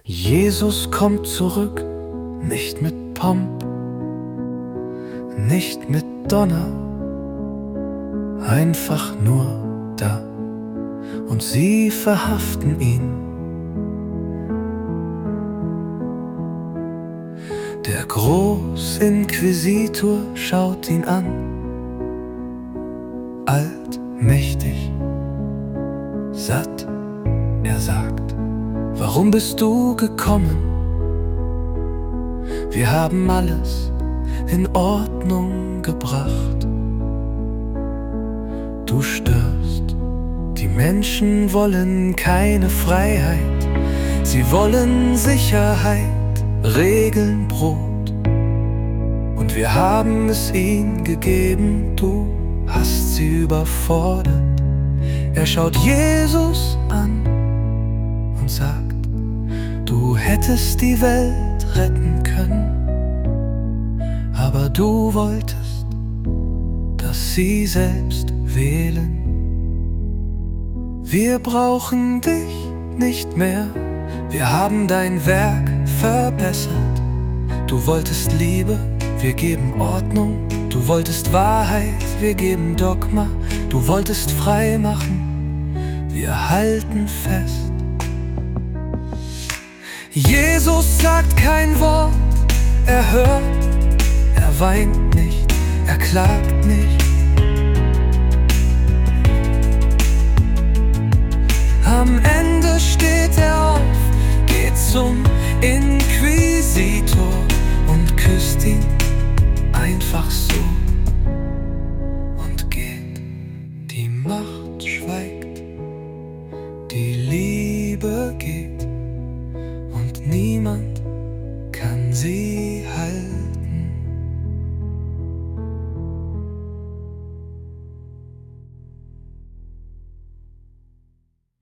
Jesus kommt zurück, nicht mit Pomp, nicht mit Donner, einfach nur da. Und sie verhaften ihn. Der Großinquisitor schaut ihn an, alt, mächtig, satt. Er sagt: Warum bist du gekommen? Wir haben alles in Ordnung gebracht. Du störst. Die Menschen wollen keine Freiheit, sie wollen Sicherheit, Regeln, Brot. Und wir haben es ihnen gegeben, du hast sie überfordert. Er schaut Jesus an und sagt: Du hättest die Welt retten können, aber du wolltest, dass sie selbst wählen. Wir brauchen dich nicht mehr, wir haben dein Werk verbessert. Du wolltest Liebe, wir geben Ordnung. Du wolltest Wahrheit, wir geben Dogma. Du wolltest frei machen, wir halten fest. Jesus sagt kein Wort, er hört, er weint nicht, er klagt nicht. Am Ende steht er auf, geht zum Inquisitor und küsst ihn einfach so und geht. Die Macht schweigt, die Liebe geht und niemand kann sie